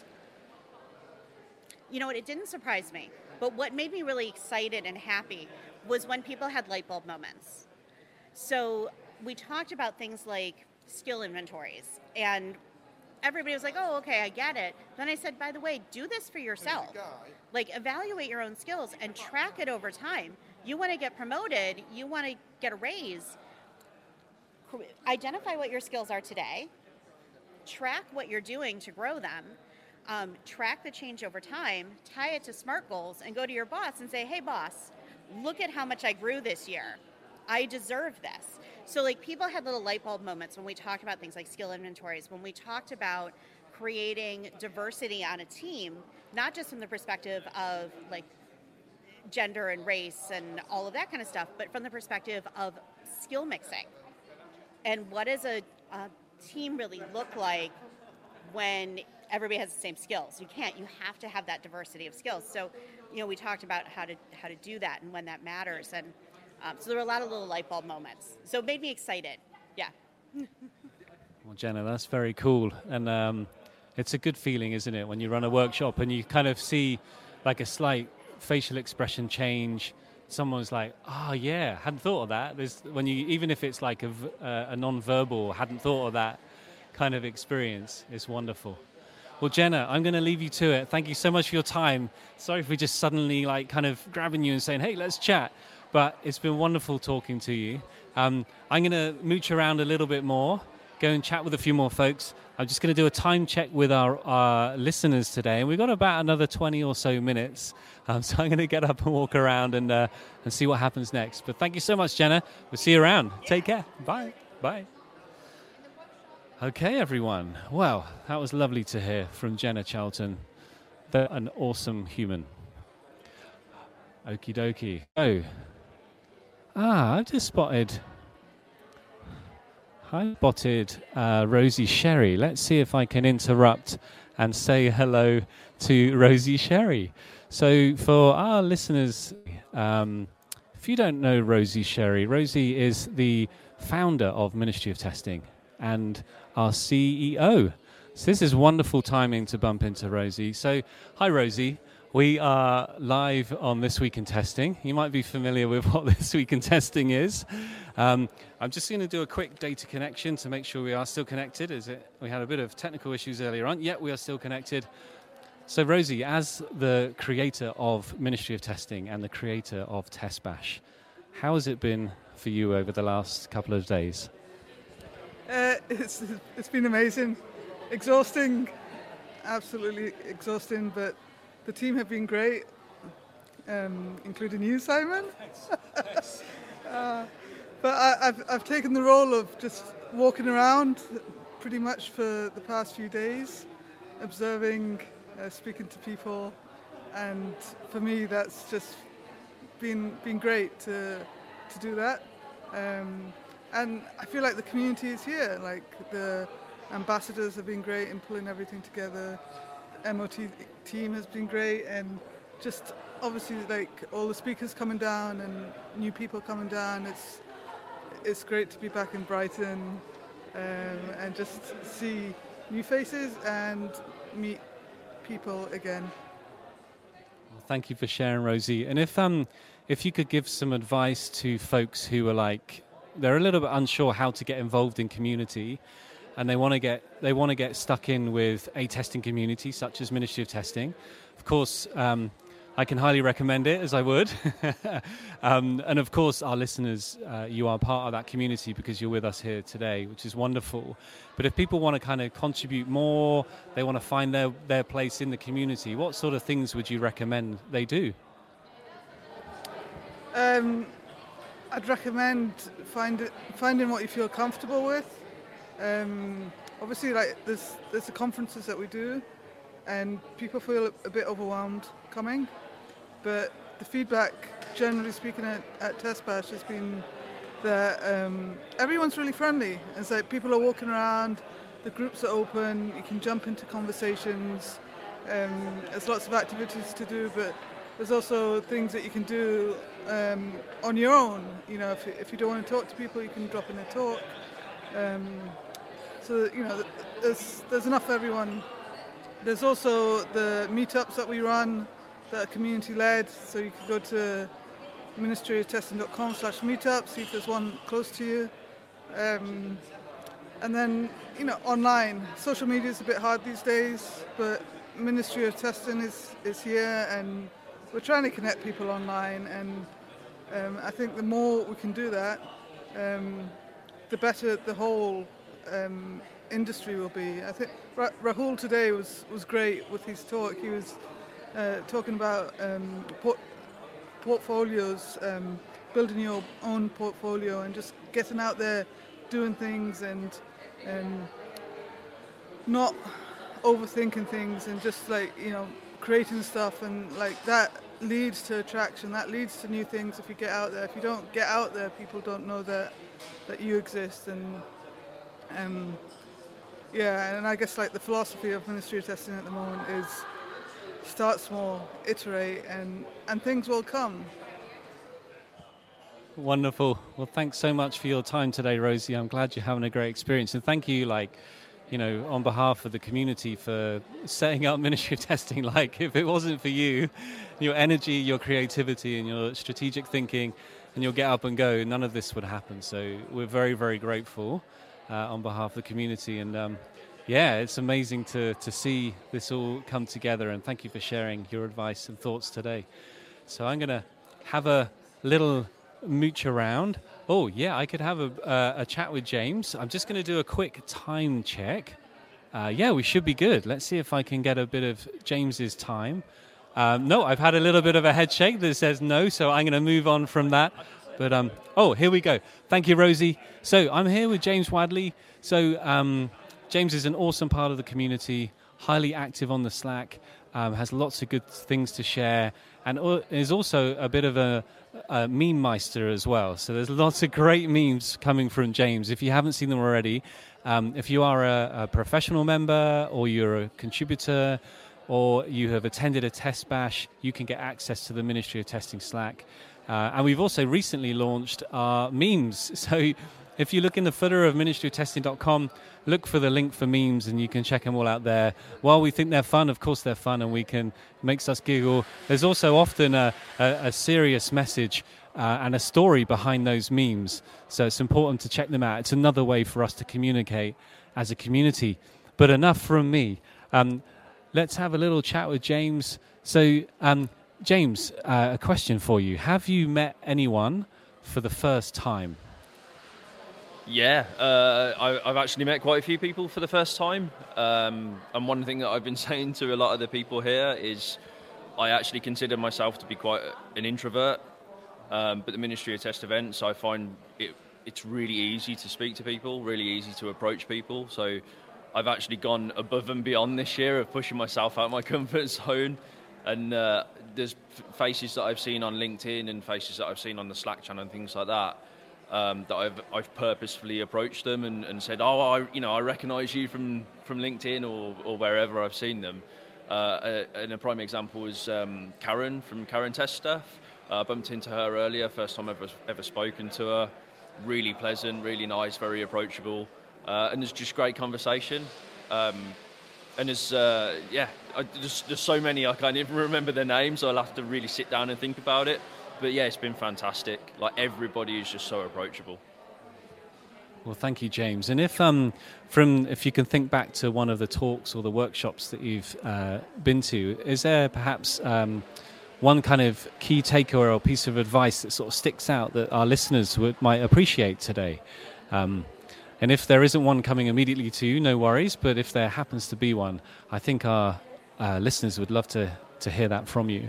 Speaker 9: it didn't surprise me, but what made me really excited and happy was when people had light bulb moments. So we talked about things like skill inventories, and everybody was like, oh, okay, I get it. Then I said, by the way, do this for yourself. Like, evaluate your own skills and track it over time. You want to get promoted, you want to get a raise, identify what your skills are today, track what you're doing to grow them, track the change over time, tie it to SMART goals, and go to your boss and say, hey, boss, look at how much I grew this year. I deserve this. So like people had little light bulb moments when we talked about things like skill inventories, when we talked about creating diversity on a team, not just from the perspective of like gender and race and all of that kind of stuff, but from the perspective of skill mixing. And what does a team really look like when everybody has the same skills. You can't. You have to have that diversity of skills. So, we talked about how to do that and when that matters. And so there were a lot of little light bulb moments. So it made me excited. Yeah.
Speaker 1: Well, Jenna, that's very cool. And it's a good feeling, isn't it, when you run a workshop and you kind of see like a slight facial expression change. Someone's like, oh yeah, hadn't thought of that. Even if it's like a non-verbal, hadn't thought of that kind of experience, it's wonderful. Well, Jenna, I'm going to leave you to it. Thank you so much for your time. Sorry for just suddenly like kind of grabbing you and saying, hey, let's chat. But it's been wonderful talking to you. I'm going to mooch around a little bit more, go and chat with a few more folks. I'm just going to do a time check with our listeners today. And we've got about another 20 or so minutes. So I'm going to get up and walk around and see what happens next. But thank you so much, Jenna. We'll see you around. Take care. Bye. Bye. Okay, everyone. Well, that was lovely to hear from Jenna Charlton. They're an awesome human. Okie dokie. Oh. I've just spotted Rosie Sherry. Let's see if I can interrupt and say hello to Rosie Sherry. So for our listeners, if you don't know Rosie Sherry, Rosie is the founder of Ministry of Testing and our CEO. So this is wonderful timing to bump into Rosie. So hi, Rosie. We are live on This Week in Testing. You might be familiar with what This Week in Testing is. I'm just going to do a quick data connection to make sure we are still connected. We had a bit of technical issues earlier on. Yet we are still connected. So Rosie, as the creator of Ministry of Testing and the creator of TestBash, how has it been for you over the last couple of days?
Speaker 10: It's been amazing, exhausting, absolutely exhausting, but the team have been great, including you, Simon. Thanks. But I've taken the role of just walking around pretty much for the past few days, observing, speaking to people, and for me that's just been great to do that. And I feel like the community is here, like the ambassadors have been great in pulling everything together. MOT team has been great, and just obviously like all the speakers coming down and new people coming down. It's great to be back in Brighton and just see new faces and meet people again.
Speaker 1: Well, thank you for sharing, Rosie. And if you could give some advice to folks who are like, they're a little bit unsure how to get involved in community, and they want to get stuck in with a testing community such as Ministry of Testing. Of course, I can highly recommend it, as I would. And of course, our listeners, you are part of that community because you're with us here today, which is wonderful. But if people want to kind of contribute more, they want to find their place in the community, what sort of things would you recommend they do?
Speaker 10: I'd recommend finding what you feel comfortable with. Obviously, like there's the conferences that we do, and people feel a bit overwhelmed coming, but the feedback, generally speaking, at TestBash has been that everyone's really friendly. It's like people are walking around, the groups are open, you can jump into conversations. There's lots of activities to do, but there's also things that you can do on your own. You know, if you don't want to talk to people, you can drop in a talk. So you know, there's enough for everyone. There's also the meetups that we run that are community-led, so you can go to ministryoftesting.com/meetup, see if there's one close to you. And then, you know, online, social media is a bit hard these days, but Ministry of Testing is here, and we're trying to connect people online, and I think the more we can do that, the better the whole industry will be. I think Rahul today was great with his talk. He was talking about portfolios, building your own portfolio and just getting out there, doing things, and not overthinking things, and just like, you know, creating stuff, and like that leads to attraction, that leads to new things if you get out there. If you don't get out there, people don't know that you exist, and Yeah, and I guess like the philosophy of Ministry of Testing at the moment is start small, iterate, and things will come.
Speaker 1: Wonderful. Well, thanks so much for your time today, Rosie. I'm glad you're having a great experience. And thank you, on behalf of the community for setting up Ministry of Testing. Like, if it wasn't for you, your energy, your creativity, and your strategic thinking, and your get up and go, none of this would happen. So we're very, very grateful on behalf of the community. And it's amazing to see this all come together. And thank you for sharing your advice and thoughts today. So I'm going to have a little mooch around. Oh, yeah, I could have a chat with James. I'm just going to do a quick time check. We should be good. Let's see if I can get a bit of James's time. No, I've had a little bit of a head shake that says no, so I'm going to move on from that. But, here we go. Thank you, Rosie. So I'm here with James Wadley. So James is an awesome part of the community, highly active on the Slack, has lots of good things to share, and is also a bit of a meme meister as well. So there's lots of great memes coming from James. If you haven't seen them already, if you are a professional member or you're a contributor or you have attended a test bash, you can get access to the Ministry of Testing Slack. And we've also recently launched our memes. So if you look in the footer of ministryoftesting.com, look for the link for memes and you can check them all out there. While we think they're fun, of course they're fun and makes us giggle. There's also often a serious message and a story behind those memes. So it's important to check them out. It's another way for us to communicate as a community. But enough from me. Let's have a little chat with James. So, James, a question for you. Have you met anyone for the first time?
Speaker 11: Yeah, I've actually met quite a few people for the first time. And one thing that I've been saying to a lot of the people here is I actually consider myself to be quite an introvert. But the Ministry of Test events, I find it's really easy to speak to people, really easy to approach people. So I've actually gone above and beyond this year of pushing myself out of my comfort zone. And there's faces that I've seen on LinkedIn and faces that I've seen on the Slack channel and things like that. That I've purposefully approached them and said, I recognise you from LinkedIn or wherever I've seen them. And a prime example was Karen from Karen Test Stuff. I bumped into her earlier, first time I've ever spoken to her. Really pleasant, really nice, very approachable, and there's just great conversation. And there's so many I can't even remember their names, so I'll have to really sit down and think about it. But yeah, it's been fantastic. Like, everybody is just so approachable.
Speaker 1: Well, thank you, James. And if you can think back to one of the talks or the workshops that you've been to, is there perhaps one kind of key takeaway or piece of advice that sort of sticks out that our listeners might appreciate today? And if there isn't one coming immediately to you, no worries. But if there happens to be one, I think our listeners would love to hear that from you.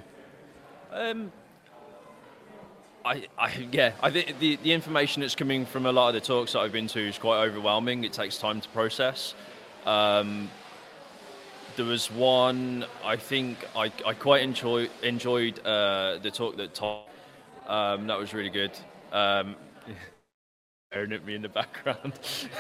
Speaker 11: I think the information that's coming from a lot of the talks that I've been to is quite overwhelming. It takes time to process. There was one, I think I quite enjoyed the talk that Tom. That was really good. Staring at me in the background.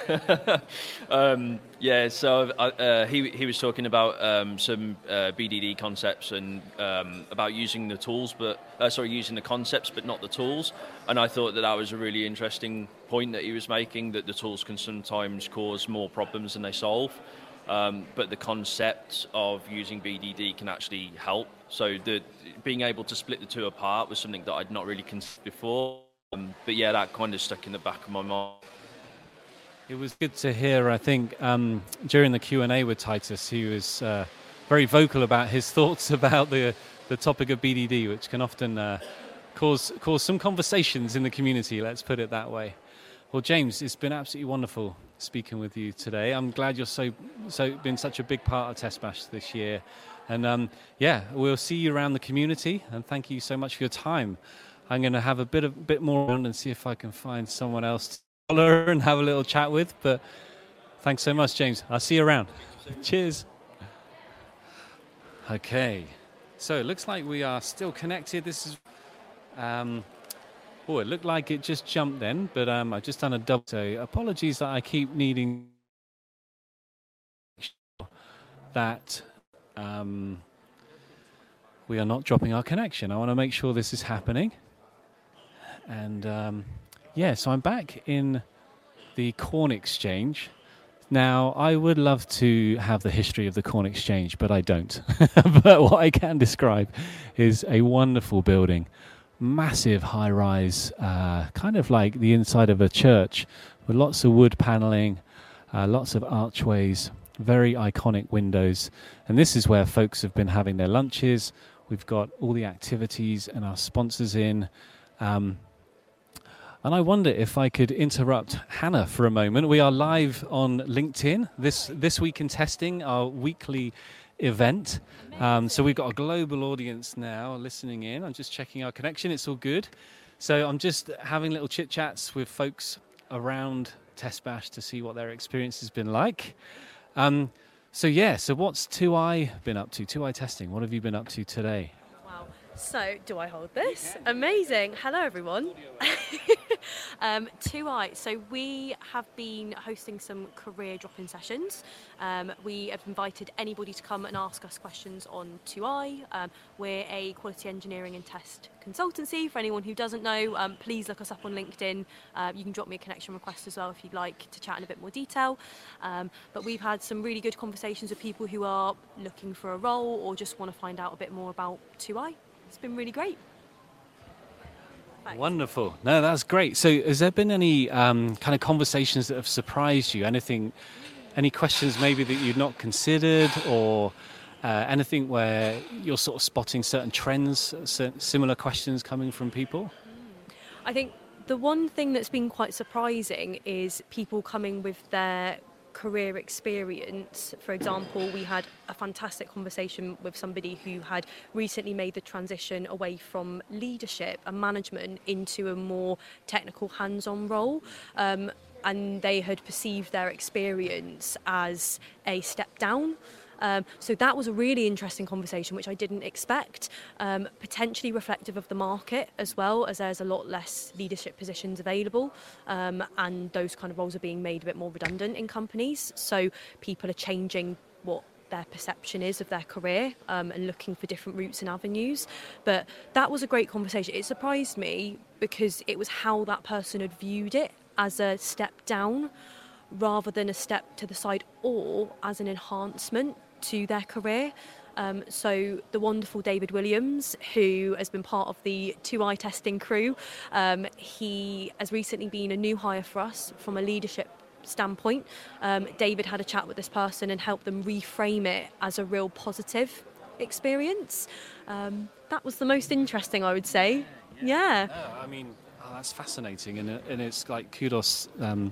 Speaker 11: He was talking about some BDD concepts and about using the tools, using the concepts but not the tools. And I thought that was a really interesting point that he was making, that the tools can sometimes cause more problems than they solve. But the concept of using BDD can actually help. So being able to split the two apart was something that I'd not really considered before. But yeah, that kind of stuck in the back of my mind.
Speaker 1: It was good to hear, I think, during the Q&A with Titus, he was very vocal about his thoughts about the topic of BDD, which can often cause some conversations in the community, let's put it that way. Well, James, it's been absolutely wonderful speaking with you today. I'm glad you're been such a big part of Test Bash this year. And we'll see you around the community, and thank you so much for your time. I'm going to have a bit more on and see if I can find someone else to follow and have a little chat with. But thanks so much, James. I'll see you around. Cheers. Okay. So it looks like we are still connected. This is... it looked like it just jumped then, but I've just done a double. So apologies that I keep needing... that we are not dropping our connection. I want to make sure this is happening. And yeah, so I'm back in the Corn Exchange. Now, I would love to have the history of the Corn Exchange, but I don't. But what I can describe is a wonderful building, massive high-rise, kind of like the inside of a church, with lots of wood paneling, lots of archways, very iconic windows. And this is where folks have been having their lunches. We've got all the activities and our sponsors in. And I wonder if I could interrupt Hannah for a moment. We are live on LinkedIn, this Week in Testing, our weekly event. So we've got a global audience now listening in. I'm just checking our connection. It's all good. So I'm just having little chit-chats with folks around Test Bash to see what their experience has been like. So what's 2i been up to? 2i Testing, what have you been up to today?
Speaker 12: So, do I hold this? Yeah. Amazing. Hello, everyone. 2i. So, we have been hosting some career drop-in sessions. We have invited anybody to come and ask us questions on 2i. We're a quality engineering and test consultancy. For anyone who doesn't know, please look us up on LinkedIn. You can drop me a connection request as well if you'd like to chat in a bit more detail. But we've had some really good conversations with people who are looking for a role or just want to find out a bit more about 2i. It's been really great. Thanks.
Speaker 1: Wonderful. No, that's great. So has there been any kind of conversations that have surprised you? Any questions maybe that you'd not considered, or anything where you're sort of spotting certain trends, similar questions coming from people?
Speaker 12: I think the one thing that's been quite surprising is people coming with their career experience. For example, we had a fantastic conversation with somebody who had recently made the transition away from leadership and management into a more technical hands-on role, and they had perceived their experience as a step down. So that was a really interesting conversation, which I didn't expect, potentially reflective of the market as well, as there's a lot less leadership positions available, and those kind of roles are being made a bit more redundant in companies. So people are changing what their perception is of their career, and looking for different routes and avenues. But that was a great conversation. It surprised me because it was how that person had viewed it, as a step down rather than a step to the side, or as an enhancement to their career. So the wonderful David Williams, who has been part of the 2i testing crew, he has recently been a new hire for us from a leadership standpoint. David had a chat with this person and helped them reframe it as a real positive experience. That was the most interesting, I would say. Yeah.
Speaker 1: That's fascinating, and it's like kudos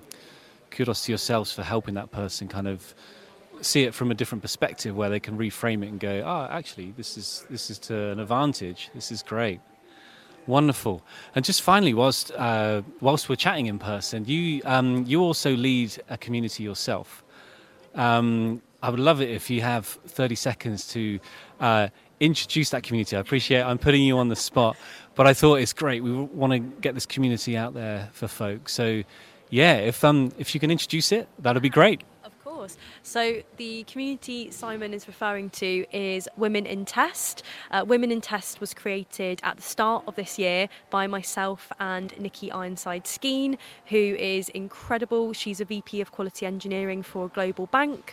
Speaker 1: to yourselves for helping that person kind of see it from a different perspective, where they can reframe it and go, actually, this is to an advantage. This is great. Wonderful. And just finally, whilst we're chatting in person, you also lead a community yourself. I would love it if you have 30 seconds to introduce that community. I appreciate I'm putting you on the spot, but I thought it's great. We want to get this community out there for folks. So yeah, if you can introduce it, that'd be great.
Speaker 12: Of course. So the community Simon is referring to is Women in Test. Women in Test was created at the start of this year by myself and Nikki Ironside-Skeen, who is incredible. She's a VP of Quality Engineering for a global bank.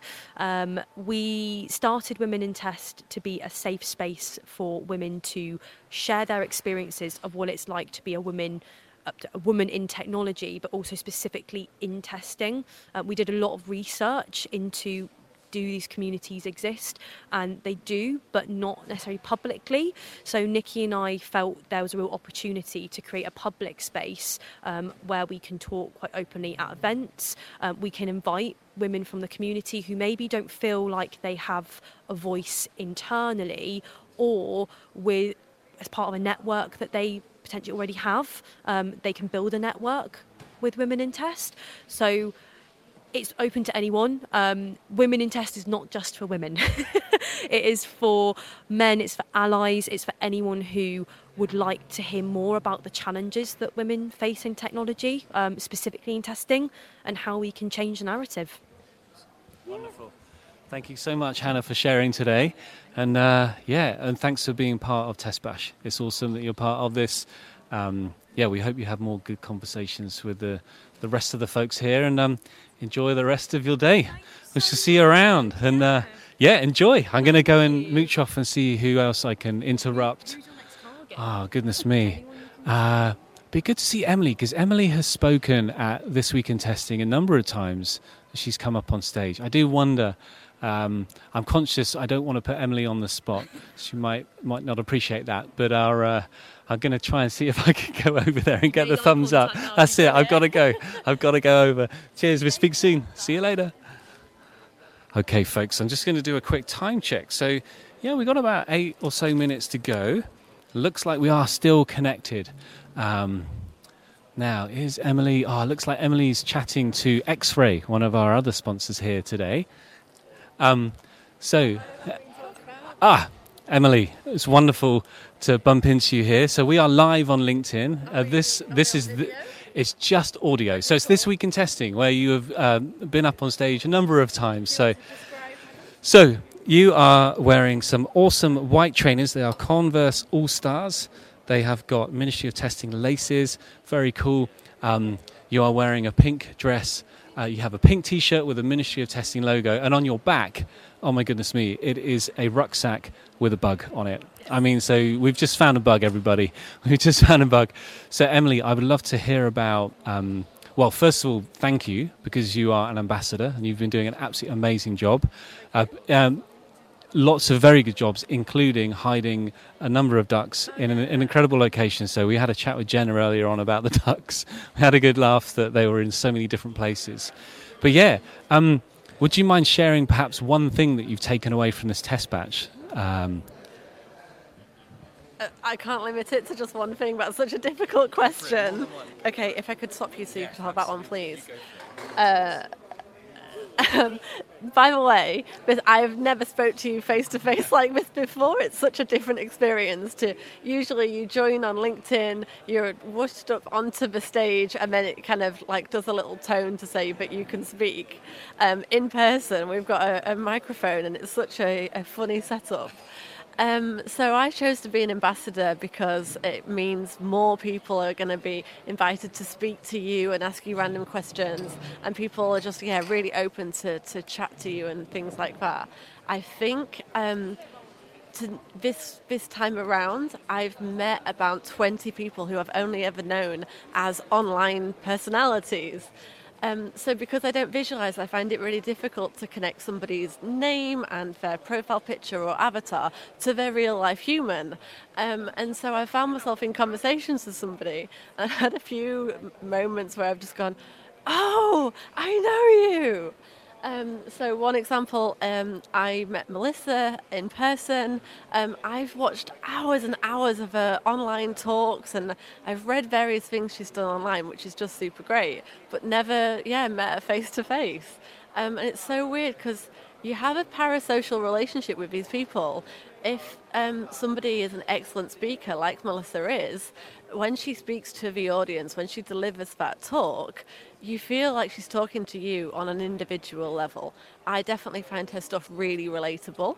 Speaker 12: We started Women in Test to be a safe space for women to share their experiences of what it's like to be a woman in technology, but also specifically in testing. We did a lot of research into, do these communities exist? And they do, but not necessarily publicly. So Nikki and I felt there was a real opportunity to create a public space where we can talk quite openly at events. We can invite women from the community who maybe don't feel like they have a voice internally, or as part of a network that they potentially already have. They can build a network with Women in Test. So it's open to anyone. Women in Test is not just for women. It is for men, it's for allies, it's for anyone who would like to hear more about the challenges that women face in technology, specifically in testing, and how we can change the narrative.
Speaker 1: Wonderful. Thank you so much, Hannah, for sharing today. And and thanks for being part of Test Bash. It's awesome that you're part of this. We hope you have more good conversations with the rest of the folks here, and enjoy the rest of your day. We shall see you around. And enjoy. I'm going to go and mooch off and see who else I can interrupt. Oh, goodness me. Be good to see Emily, because Emily has spoken at This Week in Testing a number of times. She's come up on stage. I do wonder. I'm conscious I don't want to put Emily on the spot. She might not appreciate that, but I'm going to try and see if I can go over there and get the thumbs up. That's it. I've got to go. I've got to go over. Cheers. We'll speak soon. See you later. Okay, folks, I'm just going to do a quick time check. So, we've got about 8 or so minutes to go. Looks like we are still connected. Now, is Emily... Oh, it looks like Emily's chatting to X-Ray, one of our other sponsors here today. Emily, it's wonderful to bump into you here. So we are live on LinkedIn. It's just audio. So it's This Week in Testing, where you have been up on stage a number of times. So you are wearing some awesome white trainers. They are Converse All-Stars. They have got Ministry of Testing laces. Very cool. You are wearing a pink dress. You have a pink T-shirt with a Ministry of Testing logo. And on your back, oh my goodness me, it is a rucksack with a bug on it. I mean, so we've just found a bug, everybody. We've just found a bug. So, Emily, I would love to hear about... first of all, thank you, because you are an ambassador and you've been doing an absolutely amazing job. Lots of very good jobs, including hiding a number of ducks in an incredible location. So we had a chat with Jenna earlier on about the ducks. We had a good laugh that they were in so many different places. But would you mind sharing perhaps one thing that you've taken away from this test batch?
Speaker 13: I can't limit it to just one thing. That's such a difficult question. Okay, if I could stop you so you could have that one, please. By the way, I've never spoke to you face to face like this before. It's such a different experience to usually you join on LinkedIn, you're whooshed up onto the stage, and then it kind of like does a little tone to say, but you can speak. In person, we've got a microphone, and it's such a funny setup. So I chose to be an ambassador because it means more people are going to be invited to speak to you and ask you random questions, and people are just really open to chat to you and things like that. I think this time around I've met about 20 people who I've only ever known as online personalities. So because I don't visualize, I find it really difficult to connect somebody's name and their profile picture or avatar to their real life human. And so I found myself in conversations with somebody and I had a few moments where I've just gone, oh, I know you. So one example, I met Melissa in person. I've watched hours and hours of her online talks, and I've read various things she's done online, which is just super great, but never, met her face to face. And it's so weird because you have a parasocial relationship with these people. If somebody is an excellent speaker, like Melissa is, when she speaks to the audience, when she delivers that talk, you feel like she's talking to you on an individual level. I definitely find her stuff really relatable.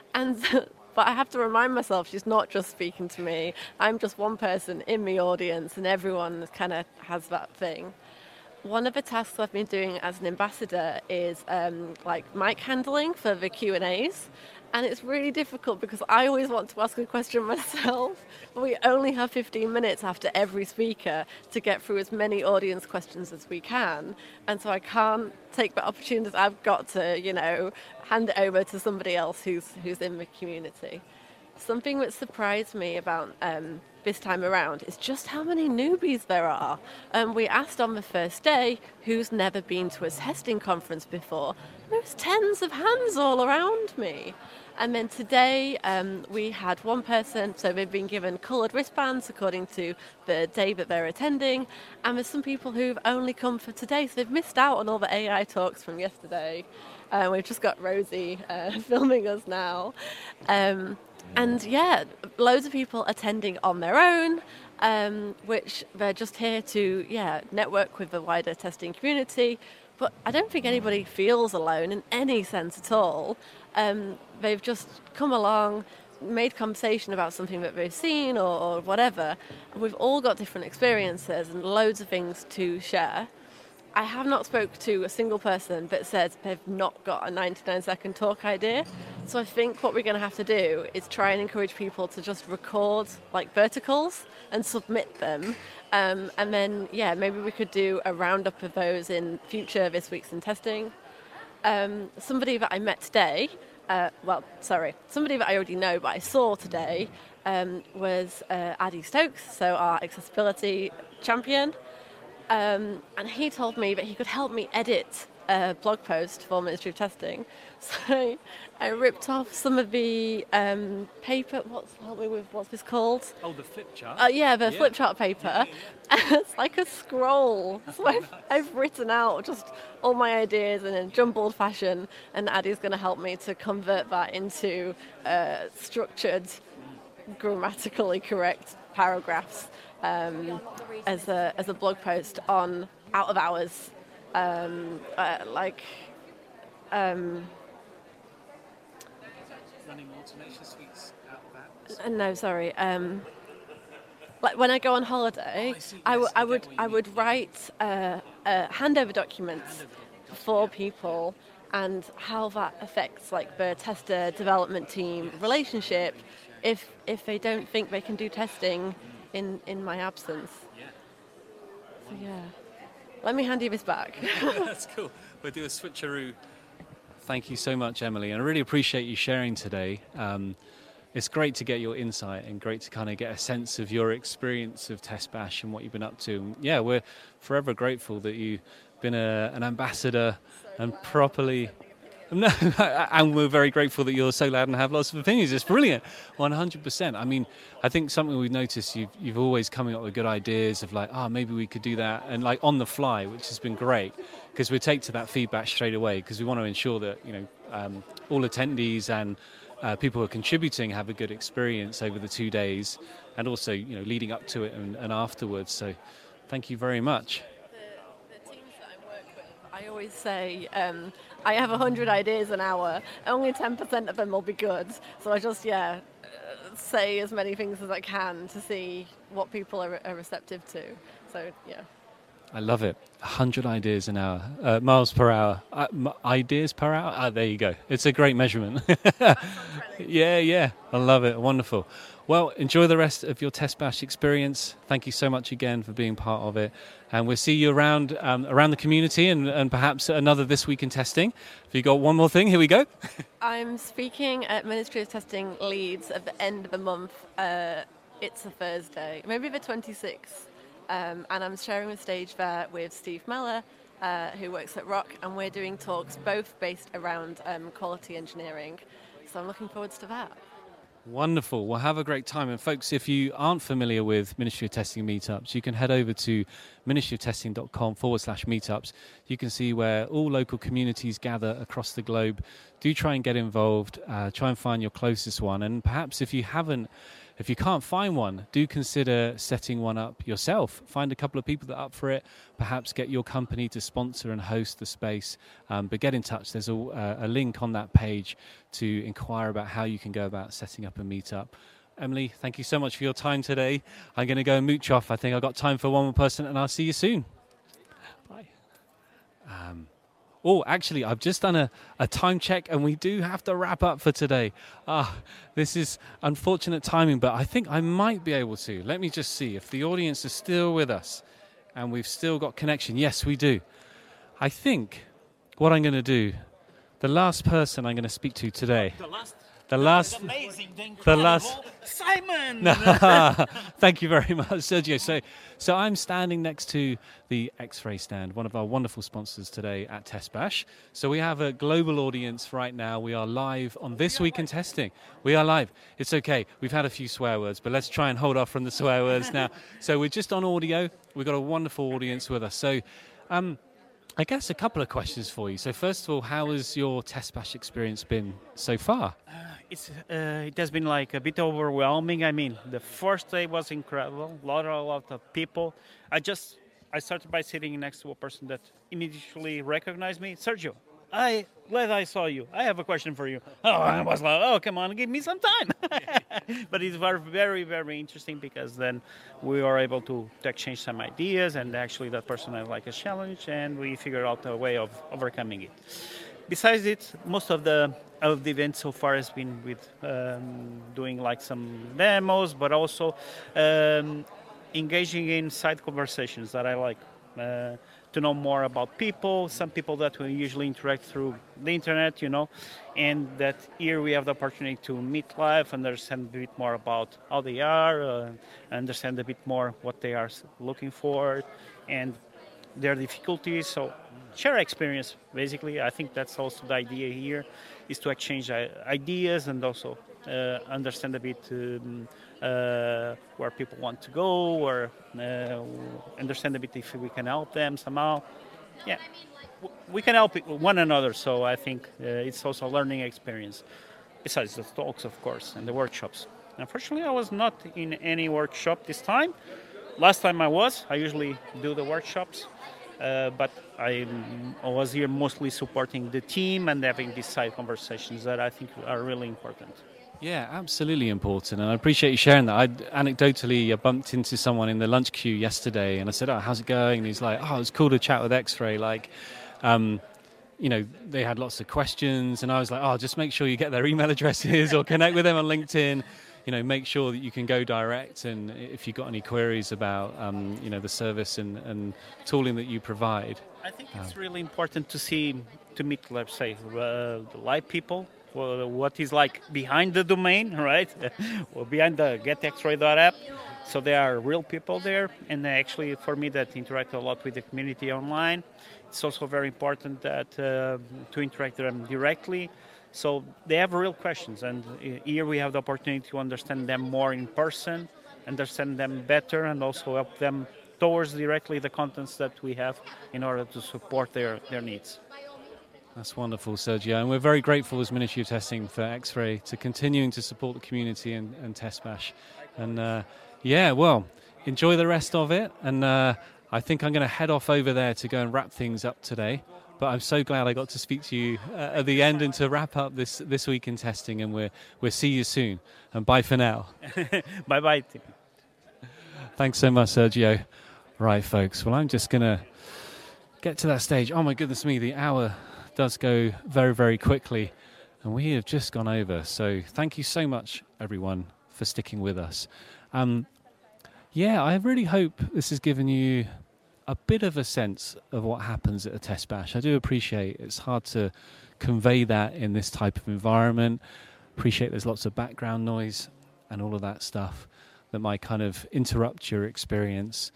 Speaker 13: But I have to remind myself she's not just speaking to me. I'm just one person in the audience, and everyone kind of has that thing. One of the tasks I've been doing as an ambassador is mic handling for the Q&As. And it's really difficult because I always want to ask a question myself, but we only have 15 minutes after every speaker to get through as many audience questions as we can. And so I can't take the opportunities. I've got to, hand it over to somebody else who's in the community. Something that surprised me about this time around is just how many newbies there are. We asked on the first day who's never been to a testing conference before. There's tens of hands all around me. And then today we had one person, so they've been given coloured wristbands according to the day that they're attending. And there's some people who've only come for today, so they've missed out on all the AI talks from yesterday. We've just got Rosie filming us now. Loads of people attending on their own, which they're just here to, network with the wider testing community. But I don't think anybody feels alone in any sense at all. They've just come along, made conversation about something that they've seen or whatever. And we've all got different experiences and loads of things to share. I have not spoke to a single person that said they've not got a 99-second talk idea. So I think what we're going to have to do is try and encourage people to just record like verticals and submit them. And then, maybe we could do a roundup of those in future This Week's in Testing. Somebody that I met today, somebody that I already know but I saw today was Addy Stokes, so our accessibility champion. And he told me that he could help me edit a blog post for Ministry of Testing. So I ripped off some of the paper. What's this called?
Speaker 1: Oh, the flip chart?
Speaker 13: The flip chart paper. It's like a scroll. So I've written out just all my ideas in a jumbled fashion, and Addy's going to help me to convert that into structured, grammatically correct paragraphs. As a blog post on out of hours,
Speaker 1: running automation suites out of hours.
Speaker 13: No, sorry. Like when I go on holiday, I would write handover documents for people and how that affects like the tester development team relationship if they don't think they can do testing in my absence. So let me hand you this back.
Speaker 1: That's cool. We'll do a switcheroo. Thank you so much, Emily, and I really appreciate you sharing today. It's great to get your insight and great to kind of get a sense of your experience of Test Bash and what you've been up to. And we're forever grateful that you've been an ambassador and properly... No, and we're very grateful that you're so loud and have lots of opinions. It's brilliant, 100%. I mean, I think something we've noticed, you've always coming up with good ideas of like, maybe we could do that, and like on the fly, which has been great, because we take to that feedback straight away, because we want to ensure that all attendees and people who are contributing have a good experience over the 2 days, and also leading up to it and afterwards. So, thank you very much.
Speaker 13: The teams that I work with, I always say. I have 100 ideas an hour. Only 10% of them will be good. So I just, say as many things as I can to see what people are receptive to. So,
Speaker 1: I love it. 100 ideas an hour, miles per hour, ideas per hour. There you go. It's a great measurement. Yeah. I love it. Wonderful. Well, enjoy the rest of your Test Bash experience. Thank you so much again for being part of it. And we'll see you around the community and perhaps another This Week in Testing. If you got one more thing, here we go.
Speaker 13: I'm speaking at Ministry of Testing Leeds at the end of the month. It's a Thursday, maybe the 26th. And I'm sharing the stage there with Steve Meller, who works at Rock, and we're doing talks both based around quality engineering. So I'm looking forward to that.
Speaker 1: Wonderful. Well, have a great time. And folks, if you aren't familiar with Ministry of Testing meetups, you can head over to ministryoftesting.com/meetups. You can see where all local communities gather across the globe. Do try and get involved. Try and find your closest one. And perhaps if you can't find one, do consider setting one up yourself. Find a couple of people that are up for it. Perhaps get your company to sponsor and host the space. But get in touch. There's a link on that page to inquire about how you can go about setting up a meetup. Emily, thank you so much for your time today. I'm going to go and mooch off. I think I've got time for one more person, and I'll see you soon. Bye. Actually, I've just done a time check, and we do have to wrap up for today. This is unfortunate timing, but I think I might be able to. Let me just see if the audience is still with us, and we've still got connection. Yes, we do. I think what I'm going to do, the last person I'm going to speak to today. The last,
Speaker 14: Simon.
Speaker 1: Thank you very much, Sergio. So I'm standing next to the X-Ray stand, one of our wonderful sponsors today at Test Bash. So we have a global audience right now. We are live on This Week in Testing. We are live. It's okay. We've had a few swear words, but let's try and hold off from the swear words now. So we're just on audio. We've got a wonderful audience with us. So I guess a couple of questions for you. So first of all, how has your Test Bash experience been so far?
Speaker 14: It has been like a bit overwhelming. I mean, the first day was incredible. A lot of people. I just I started by sitting next to a person that immediately recognized me. Sergio, glad I saw you. I have a question for you. Oh, I was like, oh, come on, give me some time. But it's very, very interesting because then we are able to exchange some ideas, and actually that person had like a challenge, and we figured out a way of overcoming it. Besides it, most of the event so far has been with doing like some demos, but also engaging in side conversations that I like. To know more about people, some people that we usually interact through the internet, and that here we have the opportunity to meet live, understand a bit more about how they are, understand a bit more what they are looking for, and their difficulties. So share experience, basically. I think that's also the idea here, is to exchange ideas and also understand a bit where people want to go, or understand a bit if we can help them somehow. Yeah, we can help one another, so I think it's also a learning experience, besides the talks, of course, and the workshops. Unfortunately, I was not in any workshop this time. Last time I usually do the workshops, but I was here mostly supporting the team and having these side conversations that I think are really important.
Speaker 1: Yeah, absolutely important. And I appreciate you sharing that. I bumped into someone in the lunch queue yesterday, and I said, oh, how's it going? And he's like, oh, it's cool to chat with X-Ray. Like, they had lots of questions, and I was like, oh, just make sure you get their email addresses or connect with them on LinkedIn. Make sure that you can go direct, and if you've got any queries about, the service and tooling that you provide.
Speaker 14: I think it's really important to meet, let's say, the live people. What is like behind the domain, right? Or behind the getxray.app. So there are real people there, and actually for me that interact a lot with the community online. It's also very important that to interact with them directly. So they have real questions, and here we have the opportunity to understand them more in person, understand them better, and also help them towards directly the contents that we have in order to support their needs.
Speaker 1: That's wonderful, Sergio. And we're very grateful as Ministry of Testing for X-Ray to continuing to support the community and TestBash. And enjoy the rest of it. And I think I'm going to head off over there to go and wrap things up today. But I'm so glad I got to speak to you at the end and to wrap up this week in testing. And we'll see you soon. And bye for now.
Speaker 14: Bye-bye.
Speaker 1: Thanks so much, Sergio. Right, folks. Well, I'm just going to get to that stage. Oh, my goodness me, the hour does go very, very quickly, and we have just gone over. So thank you so much, everyone, for sticking with us. I really hope this has given you a bit of a sense of what happens at a test bash. I do appreciate it's hard to convey that in this type of environment. Appreciate there's lots of background noise and all of that stuff that might kind of interrupt your experience.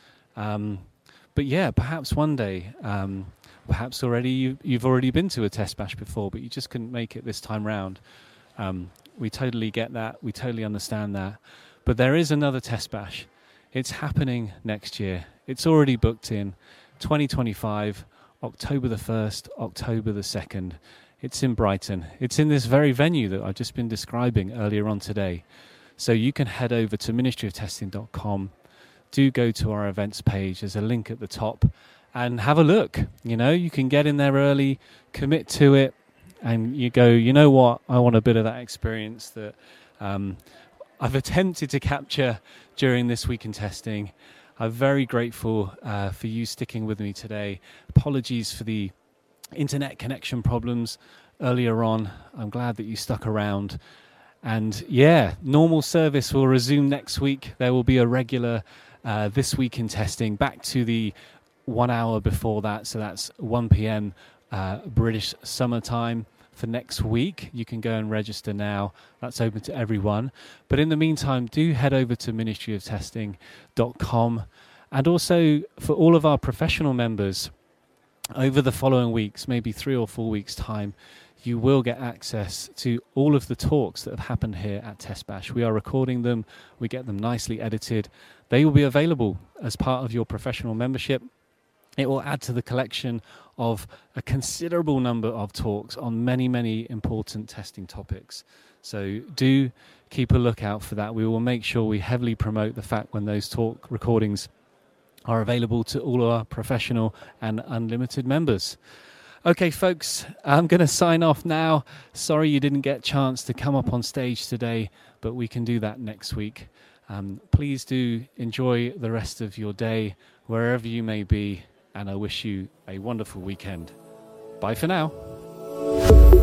Speaker 1: Perhaps one day, perhaps you've already been to a test bash before, but you just couldn't make it this time round. We totally get that. We totally understand that. But there is another test bash. It's happening next year. It's already booked in 2025, October the 1st, October the 2nd. It's in Brighton. It's in this very venue that I've just been describing earlier on today. So you can head over to ministryoftesting.com. Do go to our events page. There's a link at the top. And have a look. You can get in there early, commit to it, and you go, you know what, I want a bit of that experience that I've attempted to capture during this week in testing. I'm very grateful for you sticking with me today. Apologies for the internet connection problems earlier on. I'm glad that you stuck around. And normal service will resume next week. There will be a regular This Week in Testing back to the 1 hour before that, so that's 1 p.m. British summer time for next week. You can go and register now. That's open to everyone. But in the meantime, do head over to ministryoftesting.com. And also for all of our professional members, over the following weeks, maybe 3 or 4 weeks' time, you will get access to all of the talks that have happened here at TestBash. We are recording them. We get them nicely edited. They will be available as part of your professional membership. It will add to the collection of a considerable number of talks on many, many important testing topics. So do keep a lookout for that. We will make sure we heavily promote the fact when those talk recordings are available to all our professional and unlimited members. Okay, folks, I'm going to sign off now. Sorry you didn't get a chance to come up on stage today, but we can do that next week. Please do enjoy the rest of your day, wherever you may be, and I wish you a wonderful weekend. Bye for now.